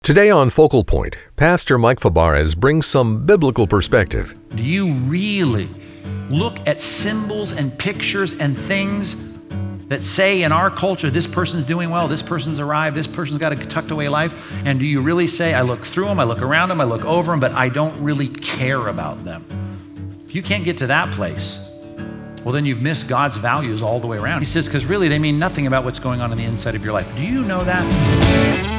Today on Focal Point, Pastor Mike Fabarez brings some biblical perspective. Do you really look at symbols and pictures and things that say in our culture, this person's doing well, this person's arrived, this person's got a tucked away life? And do you really say, I look through them, I look around them, I look over them, but I don't really care about them? If you can't get to that place, well, then you've missed God's values all the way around. He says, because really they mean nothing about what's going on the inside of your life. Do you know that?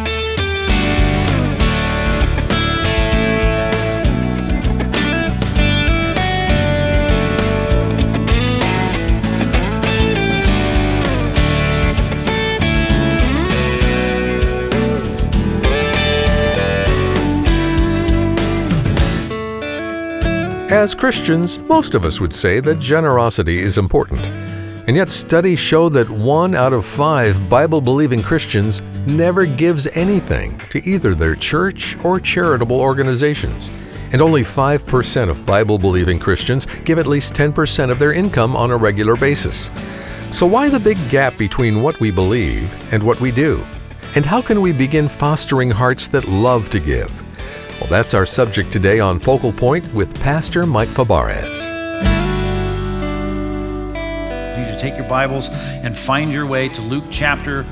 As Christians, most of us would say that generosity is important. And yet studies show that 1 out of 5 Bible-believing Christians never gives anything to either their church or charitable organizations. And only 5% of Bible-believing Christians give at least 10% of their income on a regular basis. So why the big gap between what we believe and what we do? And how can we begin fostering hearts that love to give? Well, that's our subject today on Focal Point with Pastor Mike Fabarez. You need to take your Bibles and find your way to Luke chapter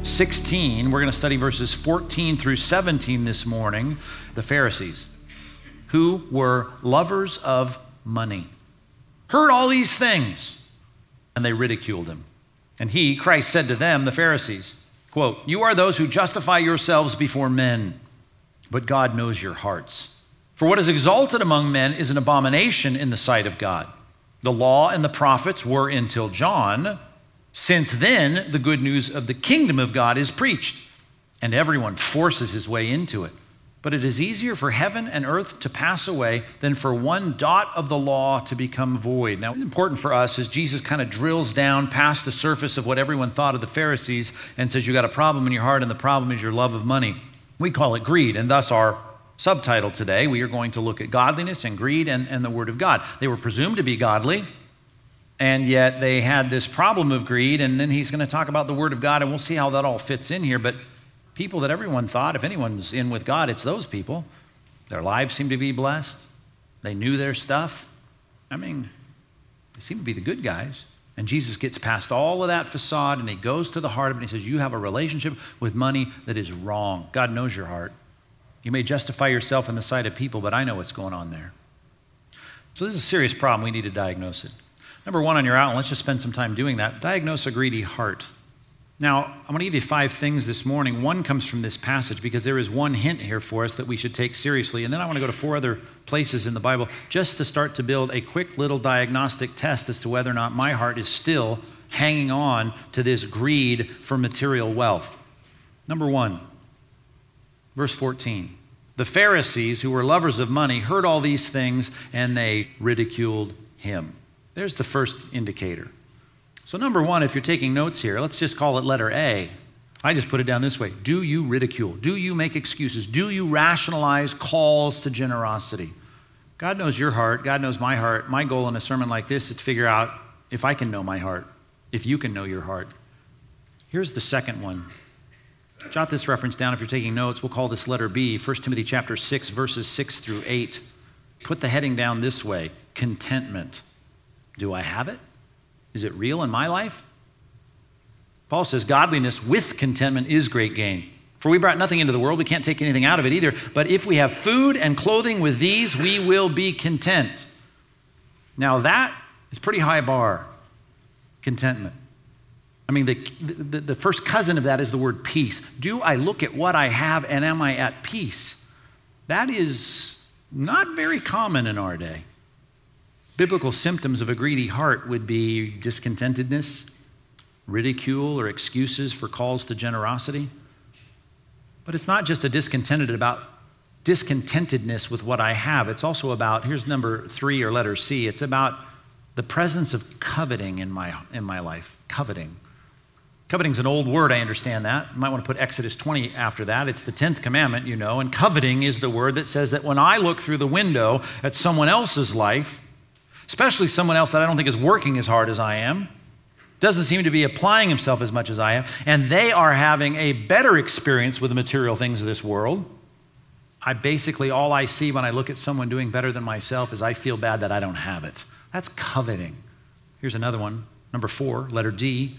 16. We're going to study verses 14 through 17 this morning. The Pharisees, who were lovers of money, heard all these things, and they ridiculed him. And he, Christ, said to them, the Pharisees, quote, "You are those who justify yourselves before men, but God knows your hearts. For what is exalted among men is an abomination in the sight of God. The law and the prophets were until John. Since then, the good news of the kingdom of God is preached, and everyone forces his way into it. But it is easier for heaven and earth to pass away than for one dot of the law to become void." Now, what's important for us is Jesus kind of drills down past the surface of what everyone thought of the Pharisees and says, you got a problem in your heart, and the problem is your love of money. We call it greed, and thus our subtitle today, we are going to look at godliness and greed and the Word of God. They were presumed to be godly, and yet they had this problem of greed, and then he's going to talk about the Word of God, and we'll see how that all fits in here. But people that everyone thought, if anyone's in with God, it's those people. Their lives seem to be blessed. They knew their stuff. I mean, they seem to be the good guys. And Jesus gets past all of that facade, and he goes to the heart of it, and he says, you have a relationship with money that is wrong. God knows your heart. You may justify yourself in the sight of people, but I know what's going on there. So this is a serious problem. We need to diagnose it. Number 1 on your outline, let's just spend some time doing that. Diagnose a greedy heart. Now, I'm going to give you 5 things this morning. One comes from this passage because there is one hint here for us that we should take seriously. And then I want to go to 4 other places in the Bible just to start to build a quick little diagnostic test as to whether or not my heart is still hanging on to this greed for material wealth. Number 1, verse 14. The Pharisees, who were lovers of money, heard all these things and they ridiculed him. There's the first indicator. So number 1, if you're taking notes here, let's just call it letter A. I just put it down this way. Do you ridicule? Do you make excuses? Do you rationalize calls to generosity? God knows your heart. God knows my heart. My goal in a sermon like this is to figure out if I can know my heart, if you can know your heart. Here's the second one. Jot this reference down if you're taking notes. We'll call this letter B, 1 Timothy chapter 6, verses 6 through 8. Put the heading down this way, contentment. Do I have it? Is it real in my life? Paul says godliness with contentment is great gain. For we brought nothing into the world, we can't take anything out of it either. But if we have food and clothing with these, we will be content. Now that is pretty high bar, contentment. I mean, the first cousin of that is the word peace. Do I look at what I have and am I at peace? That is not very common in our day. Biblical symptoms of a greedy heart would be discontentedness, ridicule or excuses for calls to generosity. But it's not just a discontentedness with what I have. It's also about, here's number 3 or letter C, it's about the presence of coveting in my life. Coveting. Coveting's an old word, I understand that. You might want to put Exodus 20 after that. It's the 10th commandment, you know, and coveting is the word that says that when I look through the window at someone else's life, especially someone else that I don't think is working as hard as I am, doesn't seem to be applying himself as much as I am, and they are having a better experience with the material things of this world, all I see when I look at someone doing better than myself is I feel bad that I don't have it. That's coveting. Here's another one, number 4, letter D.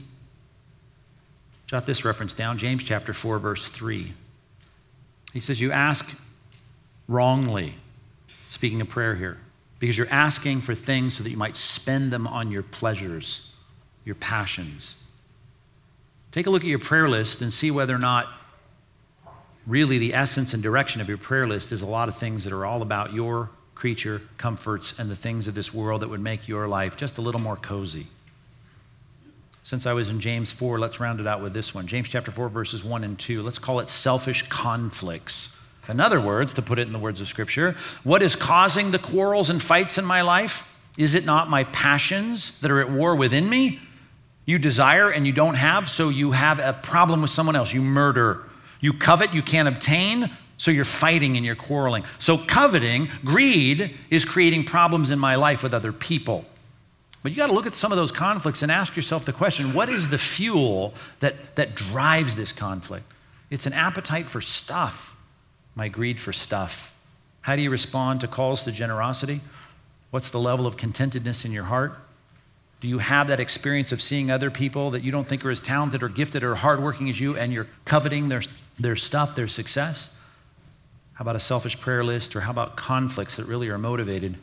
Jot this reference down, James chapter 4, verse 3. He says, you ask wrongly, speaking of prayer here, because you're asking for things so that you might spend them on your pleasures, your passions. Take a look at your prayer list and see whether or not really the essence and direction of your prayer list is a lot of things that are all about your creature comforts and the things of this world that would make your life just a little more cozy. Since I was in James 4, let's round it out with this one. James chapter 4, verses 1 and 2. Let's call it selfish conflicts. In other words, to put it in the words of Scripture, what is causing the quarrels and fights in my life? Is it not my passions that are at war within me? You desire and you don't have, so you have a problem with someone else. You murder. You covet, you can't obtain, so you're fighting and you're quarreling. So coveting, greed, is creating problems in my life with other people. But you got to look at some of those conflicts and ask yourself the question, what is the fuel that drives this conflict? It's an appetite for stuff, my greed for stuff. How do you respond to calls to generosity? What's the level of contentedness in your heart? Do you have that experience of seeing other people that you don't think are as talented or gifted or hardworking as you, and you're coveting their stuff, their success? How about a selfish prayer list, or how about conflicts that really are motivated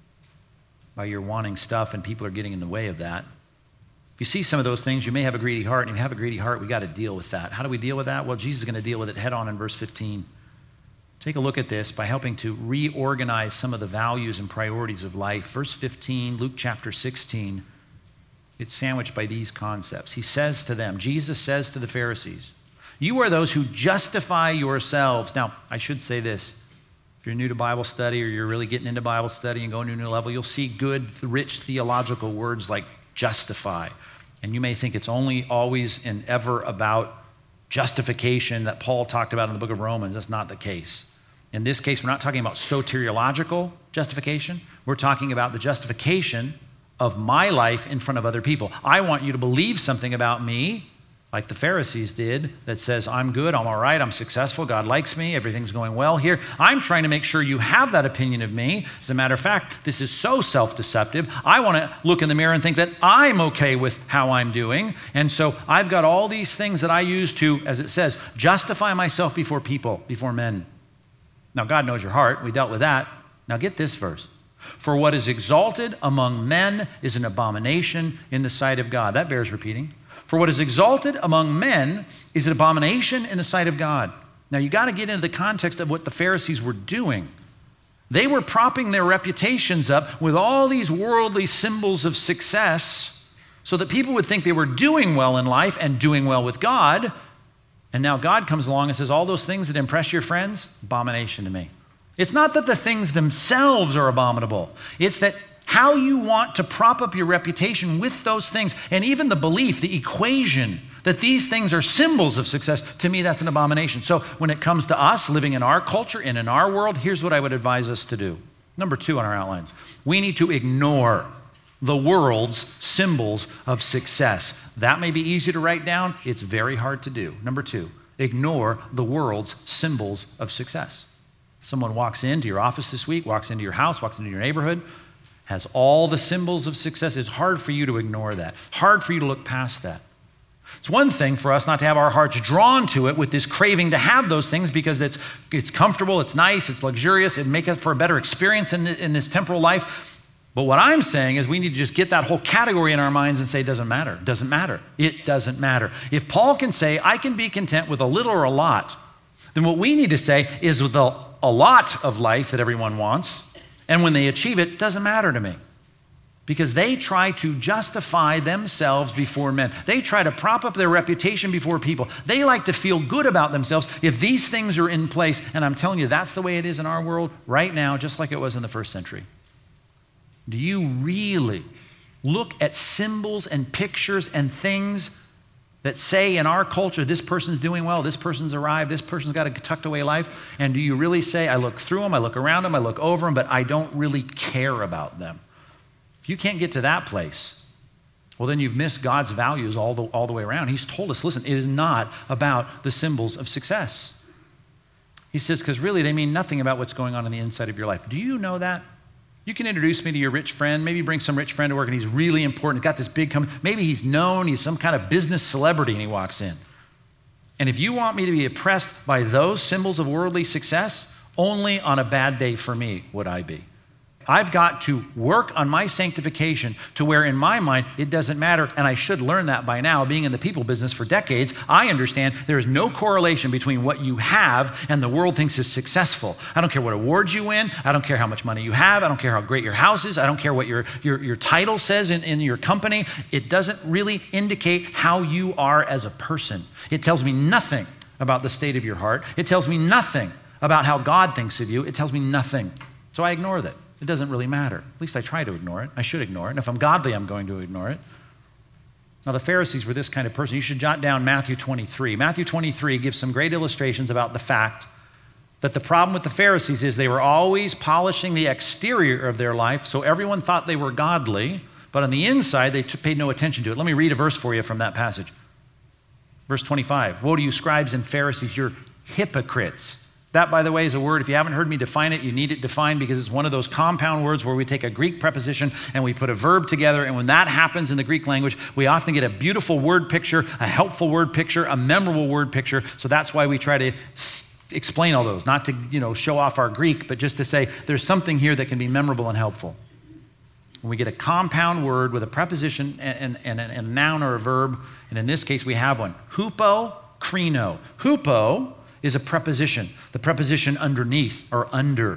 by your wanting stuff and people are getting in the way of that? If you see some of those things, you may have a greedy heart, and if you have a greedy heart, we got to deal with that. How do we deal with that? Well, Jesus is going to deal with it head on in verse 15. Take a look at this by helping to reorganize some of the values and priorities of life. Verse 15, Luke chapter 16, it's sandwiched by these concepts. He says to them, Jesus says to the Pharisees, you are those who justify yourselves. Now, I should say this. If you're new to Bible study, or you're really getting into Bible study and going to a new level, you'll see good, rich theological words like justify. And you may think it's only, always, and ever about justification that Paul talked about in the book of Romans. That's not the case. In this case, we're not talking about soteriological justification. We're talking about the justification of my life in front of other people. I want you to believe something about me, like the Pharisees did, that says, I'm good, I'm all right, I'm successful, God likes me, everything's going well here. I'm trying to make sure you have that opinion of me. As a matter of fact, this is so self-deceptive. I want to look in the mirror and think that I'm okay with how I'm doing. And so I've got all these things that I use to, as it says, justify myself before people, before men. Now, God knows your heart. We dealt with that. Now get this verse. For what is exalted among men is an abomination in the sight of God. That bears repeating. For what is exalted among men is an abomination in the sight of God. Now you got to get into the context of what the Pharisees were doing. They were propping their reputations up with all these worldly symbols of success so that people would think they were doing well in life and doing well with God. And now God comes along and says, all those things that impress your friends, abomination to me. It's not that the things themselves are abominable. It's that how you want to prop up your reputation with those things, and even the belief, the equation that these things are symbols of success, to me that's an abomination. So when it comes to us living in our culture and in our world, here's what I would advise us to do. Number 2 on our outlines. We need to ignore the world's symbols of success. That may be easy to write down. It's very hard to do. Number 2, ignore the world's symbols of success. Someone walks into your office this week, walks into your house, walks into your neighborhood, has all the symbols of success. It's hard for you to ignore that. Hard for you to look past that. It's one thing for us not to have our hearts drawn to it with this craving to have those things because it's comfortable, it's nice, it's luxurious, it makes us for a better experience in this temporal life. But what I'm saying is we need to just get that whole category in our minds and say it doesn't matter. It doesn't matter. It doesn't matter. If Paul can say, I can be content with a little or a lot, then what we need to say is with a lot of life that everyone wants, and when they achieve it, doesn't matter to me. Because they try to justify themselves before men. They try to prop up their reputation before people. They like to feel good about themselves if these things are in place. And I'm telling you, that's the way it is in our world right now, just like it was in the first century. Do you really look at symbols and pictures and things that say in our culture, this person's doing well, this person's arrived, this person's got a tucked away life? And do you really say, I look through them, I look around them, I look over them, but I don't really care about them? If you can't get to that place, well, then you've missed God's values all the way around. He's told us, listen, it is not about the symbols of success. He says, because really they mean nothing about what's going on the inside of your life. Do you know that? You can introduce me to your rich friend, maybe bring some rich friend to work and he's really important, got this big company, maybe he's known, he's some kind of business celebrity and he walks in. And if you want me to be oppressed by those symbols of worldly success, only on a bad day for me would I be. I've got to work on my sanctification to where in my mind it doesn't matter, and I should learn that by now, being in the people business for decades. I understand there is no correlation between what you have and the world thinks is successful. I don't care what awards you win. I don't care how much money you have. I don't care how great your house is. I don't care what your title says in your company. It doesn't really indicate how you are as a person. It tells me nothing about the state of your heart. It tells me nothing about how God thinks of you. It tells me nothing. So I ignore that. It doesn't really matter. At least I try to ignore it. I should ignore it. And if I'm godly, I'm going to ignore it. Now, the Pharisees were this kind of person. You should jot down Matthew 23. Matthew 23 gives some great illustrations about the fact that the problem with the Pharisees is they were always polishing the exterior of their life, so everyone thought they were godly, but on the inside, they paid no attention to it. Let me read a verse for you from that passage. Verse 25. Woe to you, scribes and Pharisees, you're hypocrites. That, by the way, is a word, if you haven't heard me define it, you need it defined because it's one of those compound words where we take a Greek preposition and we put a verb together. And when that happens in the Greek language, we often get a beautiful word picture, a helpful word picture, a memorable word picture. So that's why we try to explain all those, not to show off our Greek, but just to say there's something here that can be memorable and helpful. When we get a compound word with a preposition and a noun or a verb, and in this case we have one, hupo, krino. Hupo is a preposition, the preposition underneath or under.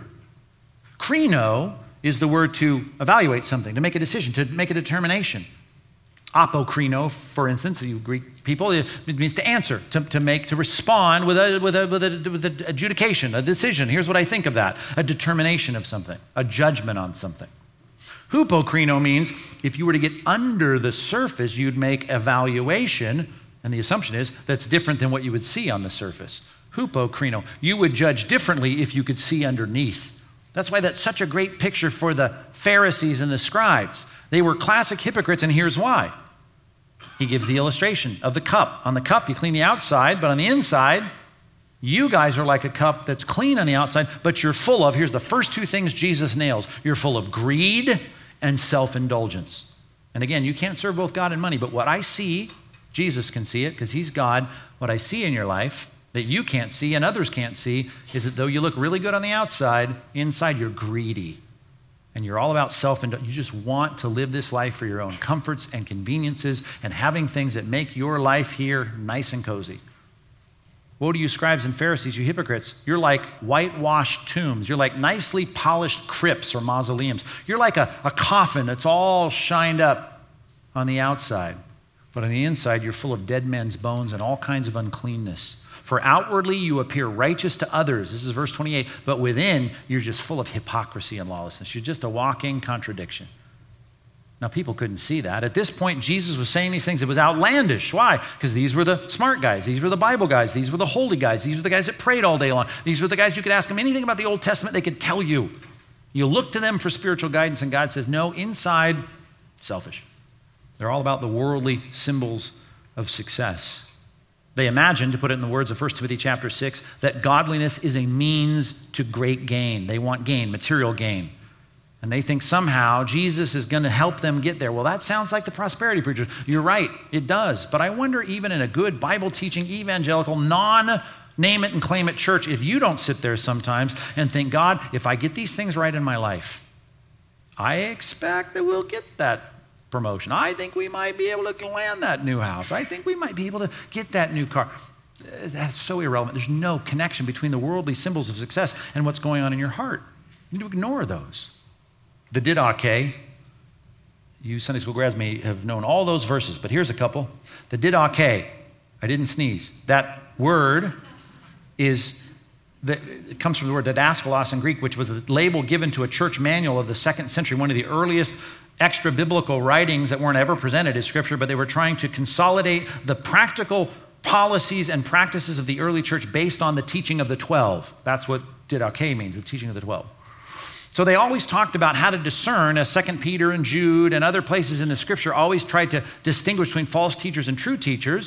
Krino is the word to evaluate something, to make a decision, to make a determination. Apokrino, for instance, you Greek people, it means to answer, to respond with an adjudication, a decision. Here's what I think of that, a determination of something, a judgment on something. Hupokrino means if you were to get under the surface, you'd make evaluation, and the assumption is that's different than what you would see on the surface. Hupokrino. You would judge differently if you could see underneath. That's why that's such a great picture for the Pharisees and the scribes. They were classic hypocrites, and here's why. He gives the illustration of the cup. On the cup, you clean the outside, but on the inside, you guys are like a cup that's clean on the outside, but you're full of, here's the first two things Jesus nails. You're full of greed and self-indulgence. And again, you can't serve both God and money, but what I see, Jesus can see it because he's God. What I see in your life that you can't see and others can't see is that though you look really good on the outside, inside you're greedy. And you're all about self-indulgence. You just want to live this life for your own comforts and conveniences and having things that make your life here nice and cozy. Woe to you, scribes and Pharisees, you hypocrites. You're like whitewashed tombs. You're like nicely polished crypts or mausoleums. You're like a coffin that's all shined up on the outside. But on the inside, you're full of dead men's bones and all kinds of uncleanness. For outwardly you appear righteous to others. This is verse 28. But within, you're just full of hypocrisy and lawlessness. You're just a walking contradiction. Now, people couldn't see that. At this point, Jesus was saying these things. It was outlandish. Why? Because these were the smart guys. These were the Bible guys. These were the holy guys. These were the guys that prayed all day long. These were the guys you could ask them anything about the Old Testament, they could tell you. You look to them for spiritual guidance, and God says, no, inside, selfish. They're all about the worldly symbols of success. They imagine, to put it in the words of 1 Timothy chapter 6, that godliness is a means to great gain. They want gain, material gain. And they think somehow Jesus is going to help them get there. Well, that sounds like the prosperity preacher. You're right, it does. But I wonder, even in a good Bible-teaching, evangelical, non-name-it-and-claim-it church, if you don't sit there sometimes and think, God, if I get these things right in my life, I expect that we'll get that promotion. I think we might be able to land that new house. I think we might be able to get that new car. That's so irrelevant. There's no connection between the worldly symbols of success and what's going on in your heart. You need to ignore those. The didache, you Sunday school grads may have known all those verses, but here's a couple. The didache, I didn't sneeze. That word it comes from the word didaskalos in Greek, which was a label given to a church manual of the 2nd century, one of the earliest extra-biblical writings that weren't ever presented as scripture, but they were trying to consolidate the practical policies and practices of the early church based on the teaching of the 12. That's what didache means, the teaching of the 12. So they always talked about how to discern, as 2 Peter and Jude and other places in the scripture always tried to distinguish between false teachers and true teachers.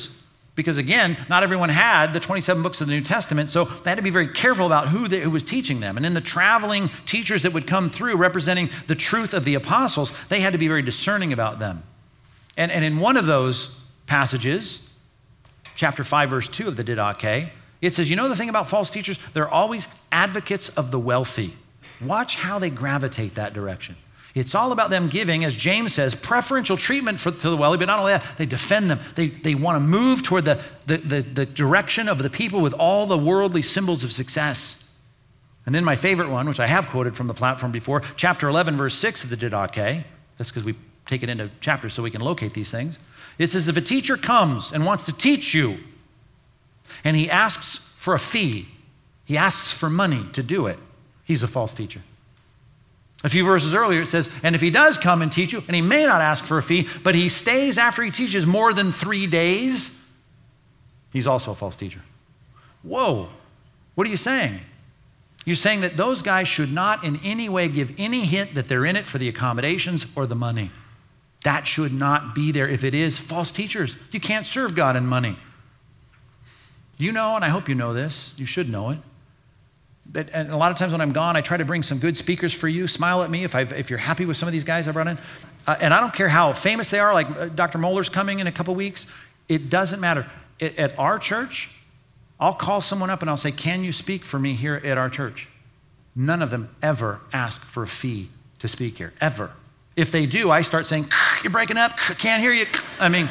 Because again, not everyone had the 27 books of the New Testament, so they had to be very careful about who was teaching them. And in the traveling teachers that would come through representing the truth of the apostles, they had to be very discerning about them. And in one of those passages, chapter 5, verse 2 of the Didache, it says, you know the thing about false teachers? They're always advocates of the wealthy. Watch how they gravitate that direction. It's all about them giving, as James says, preferential treatment to the wealthy, but not only that, they defend them. They want to move toward the direction of the people with all the worldly symbols of success. And then my favorite one, which I have quoted from the platform before, chapter 11, verse 6 of the Didache. That's because we take it into chapters so we can locate these things. It says, if a teacher comes and wants to teach you, and he asks for a fee, he asks for money to do it, he's a false teacher. A few verses earlier, it says, and if he does come and teach you, and he may not ask for a fee, but he stays after he teaches more than 3 days, he's also a false teacher. Whoa, what are you saying? You're saying that those guys should not in any way give any hint that they're in it for the accommodations or the money. That should not be there. If it is, false teachers. You can't serve God in money. You know, and I hope you know this, you should know it. And a lot of times when I'm gone, I try to bring some good speakers for you. Smile at me if you're happy with some of these guys I brought in. And I don't care how famous they are, like Dr. Mohler's coming in a couple weeks. It doesn't matter. At our church, I'll call someone up and I'll say, can you speak for me here at our church? None of them ever ask for a fee to speak here, ever. If they do, I start saying, you're breaking up, can't hear you. I mean,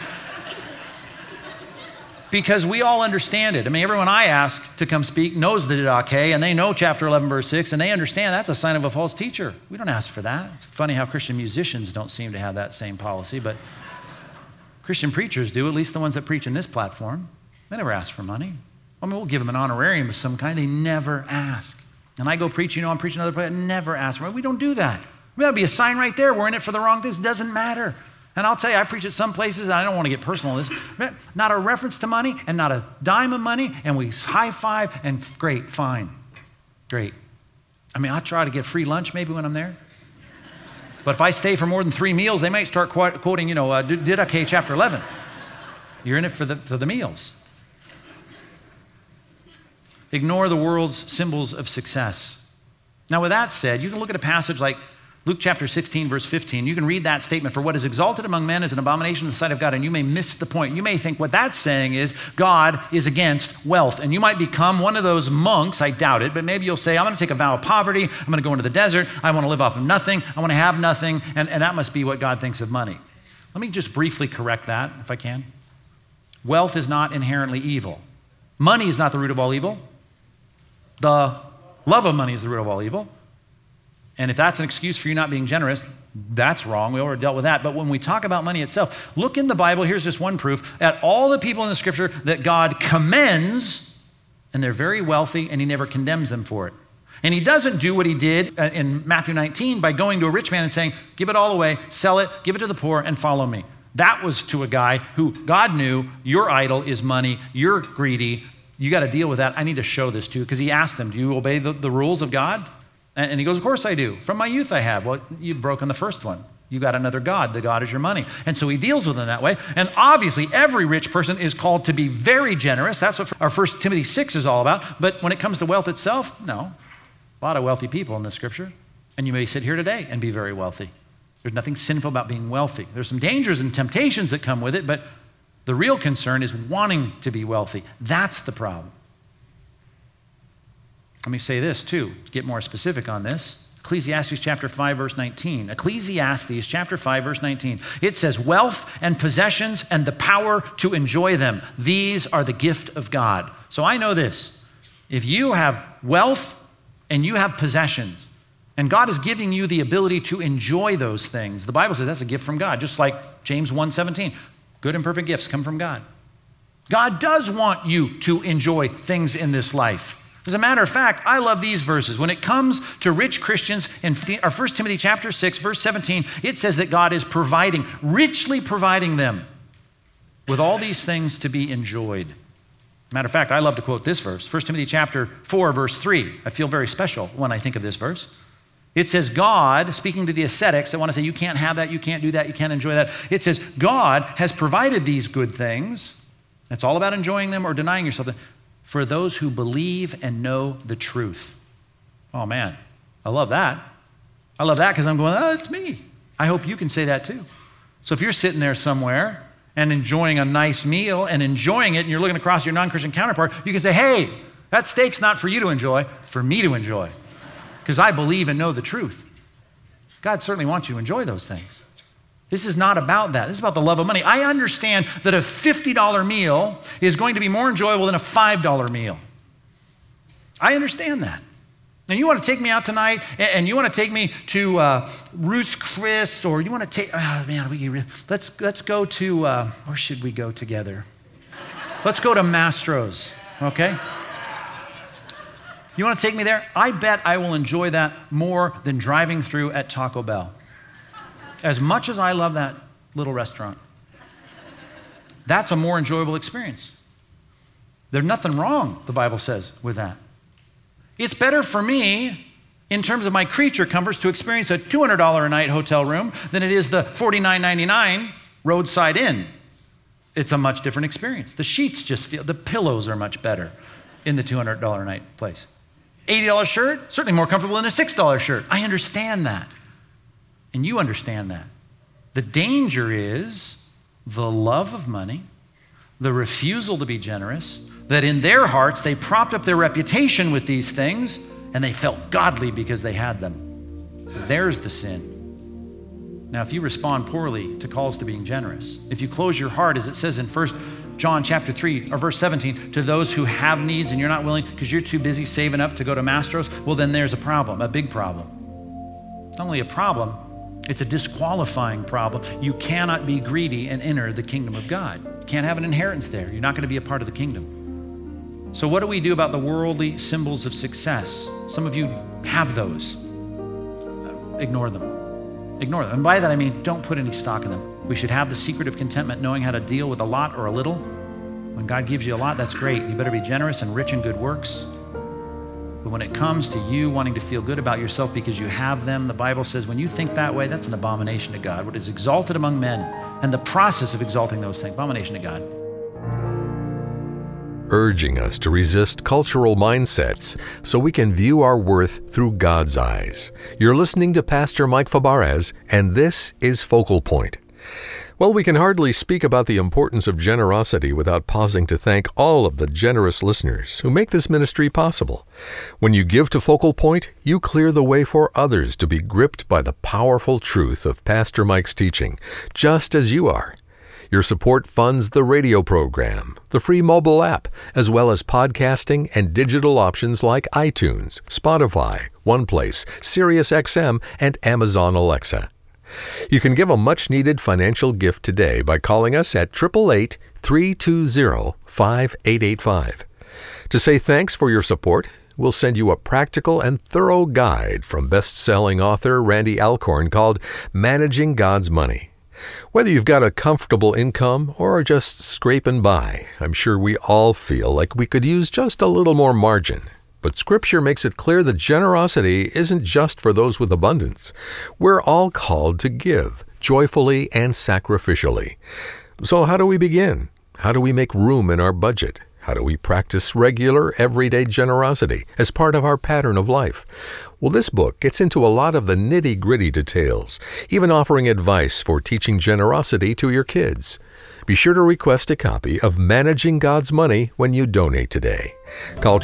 because we all understand it. I mean, everyone I ask to come speak knows the Didache, and they know chapter 11, verse 6, and they understand that's a sign of a false teacher. We don't ask for that. It's funny how Christian musicians don't seem to have that same policy, but Christian preachers do, at least the ones that preach in this platform. They never ask for money. I mean, we'll give them an honorarium of some kind. They never ask. And I go preach, I'm preaching another place, I never ask for money. We don't do that. That'd be a sign right there. We're in it for the wrong things. It doesn't matter. And I'll tell you, I preach at some places, and I don't want to get personal on this, not a reference to money and not a dime of money, and we high five and great, fine, great. I mean, I'll try to get free lunch maybe when I'm there. But if I stay for more than 3 meals, they might start quoting, Didache chapter 11. You're in it for the meals. Ignore the world's symbols of success. Now, with that said, you can look at a passage like Luke chapter 16, verse 15. You can read that statement, for what is exalted among men is an abomination in the sight of God, and you may miss the point. You may think what that's saying is God is against wealth, and you might become one of those monks, I doubt it, but maybe you'll say, I'm going to take a vow of poverty, I'm going to go into the desert, I want to live off of nothing, I want to have nothing, and that must be what God thinks of money. Let me just briefly correct that, if I can. Wealth is not inherently evil. Money is not the root of all evil. The love of money is the root of all evil. And if that's an excuse for you not being generous, that's wrong. We already dealt with that. But when we talk about money itself, look in the Bible, here's just one proof, at all the people in the scripture that God commends, and they're very wealthy, and he never condemns them for it. And he doesn't do what he did in Matthew 19 by going to a rich man and saying, give it all away, sell it, give it to the poor, and follow me. That was to a guy who God knew, your idol is money, you're greedy, you got to deal with that. I need to show this to you. Because he asked them, do you obey the rules of God? And he goes, of course I do. From my youth I have. Well, you've broken the first one. You got another God. The God is your money. And so he deals with them that way. And obviously every rich person is called to be very generous. That's what our 1 Timothy 6 is all about. But when it comes to wealth itself, no. A lot of wealthy people in the scripture. And you may sit here today and be very wealthy. There's nothing sinful about being wealthy. There's some dangers and temptations that come with it, but the real concern is wanting to be wealthy. That's the problem. Let me say this too, to get more specific on this. Ecclesiastes chapter 5, verse 19. Ecclesiastes chapter 5, verse 19. It says, wealth and possessions and the power to enjoy them, these are the gift of God. So I know this. If you have wealth and you have possessions, and God is giving you the ability to enjoy those things, the Bible says that's a gift from God, just like James 1:17. Good and perfect gifts come from God. God does want you to enjoy things in this life. As a matter of fact, I love these verses. When it comes to rich Christians, in 1 Timothy chapter 6, verse 17, it says that God is providing, richly providing them with all these things to be enjoyed. Matter of fact, I love to quote this verse, 1 Timothy chapter 4, verse 3. I feel very special when I think of this verse. It says God, speaking to the ascetics that want to say you can't have that, you can't do that, you can't enjoy that. It says God has provided these good things It's all about enjoying them or denying yourself. For those who believe and know the truth. Oh man, I love that. I love that because I'm going, oh, it's me. I hope you can say that too. So if you're sitting there somewhere and enjoying a nice meal and enjoying it and you're looking across your non-Christian counterpart, you can say, hey, that steak's not for you to enjoy, it's for me to enjoy because I believe and know the truth. God certainly wants you to enjoy those things. This is not about that. This is about the love of money. I understand that a $50 meal is going to be more enjoyable than a $5 meal. I understand that. And you want to take me out tonight, and you want to take me to Ruth's Chris, or you want to take, oh man, let's go to, where should we go together? Let's go to Mastro's, okay? You want to take me there? I bet I will enjoy that more than driving through at Taco Bell. As much as I love that little restaurant, that's a more enjoyable experience. There's nothing wrong, the Bible says, with that. It's better for me, in terms of my creature comforts, to experience a $200 a night hotel room than it is the $49.99 roadside inn. It's a much different experience. The sheets the pillows are much better in the $200 a night place. $80 shirt, certainly more comfortable than a $6 shirt. I understand that. And you understand that. The danger is the love of money, the refusal to be generous, that in their hearts they propped up their reputation with these things and they felt godly because they had them. There's the sin. Now, if you respond poorly to calls to being generous, if you close your heart, as it says in 1 John chapter 3 or verse 17, to those who have needs and you're not willing because you're too busy saving up to go to Mastro's, well, then there's a problem, a big problem. Not only a problem, it's a disqualifying problem. You cannot be greedy and enter the kingdom of God. You can't have an inheritance there. You're not going to be a part of the kingdom. So what do we do about the worldly symbols of success? Some of you have those. Ignore them. Ignore them. And by that I mean don't put any stock in them. We should have the secret of contentment, knowing how to deal with a lot or a little. When God gives you a lot, that's great. You better be generous and rich in good works. But when it comes to you wanting to feel good about yourself because you have them, the Bible says when you think that way, that's an abomination to God. What is exalted among men and the process of exalting those things, abomination to God. Urging us to resist cultural mindsets so we can view our worth through God's eyes. You're listening to Pastor Mike Fabarez, and this is Focal Point. Well, we can hardly speak about the importance of generosity without pausing to thank all of the generous listeners who make this ministry possible. When you give to Focal Point, you clear the way for others to be gripped by the powerful truth of Pastor Mike's teaching, just as you are. Your support funds the radio program, the free mobile app, as well as podcasting and digital options like iTunes, Spotify, OnePlace, SiriusXM, and Amazon Alexa. You can give a much-needed financial gift today by calling us at 888-320-5885. To say thanks for your support, we'll send you a practical and thorough guide from best-selling author Randy Alcorn called Managing God's Money. Whether you've got a comfortable income or are just scraping by, I'm sure we all feel like we could use just a little more margin. But Scripture makes it clear that generosity isn't just for those with abundance. We're all called to give, joyfully and sacrificially. So how do we begin? How do we make room in our budget? How do we practice regular, everyday generosity as part of our pattern of life? Well, this book gets into a lot of the nitty-gritty details, even offering advice for teaching generosity to your kids. Be sure to request a copy of Managing God's Money when you donate today. Call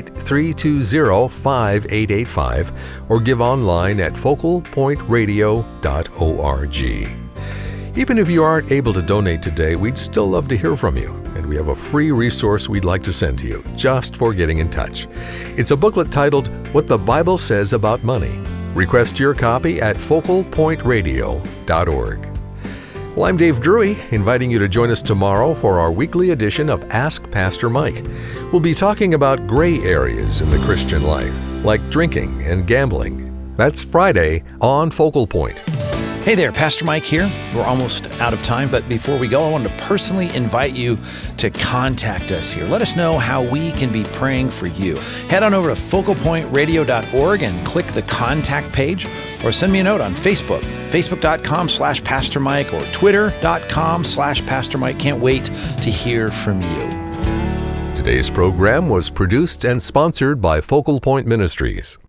888-320-5885 or give online at focalpointradio.org. Even if you aren't able to donate today, we'd still love to hear from you, and we have a free resource we'd like to send to you just for getting in touch. It's a booklet titled What the Bible Says About Money. Request your copy at focalpointradio.org. Well, I'm Dave Drury, inviting you to join us tomorrow for our weekly edition of Ask Pastor Mike. We'll be talking about gray areas in the Christian life, like drinking and gambling. That's Friday on Focal Point. Hey there, Pastor Mike here. We're almost out of time, but before we go, I wanted to personally invite you to contact us here. Let us know how we can be praying for you. Head on over to focalpointradio.org and click the contact page. or send me a note on Facebook, facebook.com/Pastor Mike or twitter.com/Pastor Mike. Can't wait to hear from you. Today's program was produced and sponsored by Focal Point Ministries.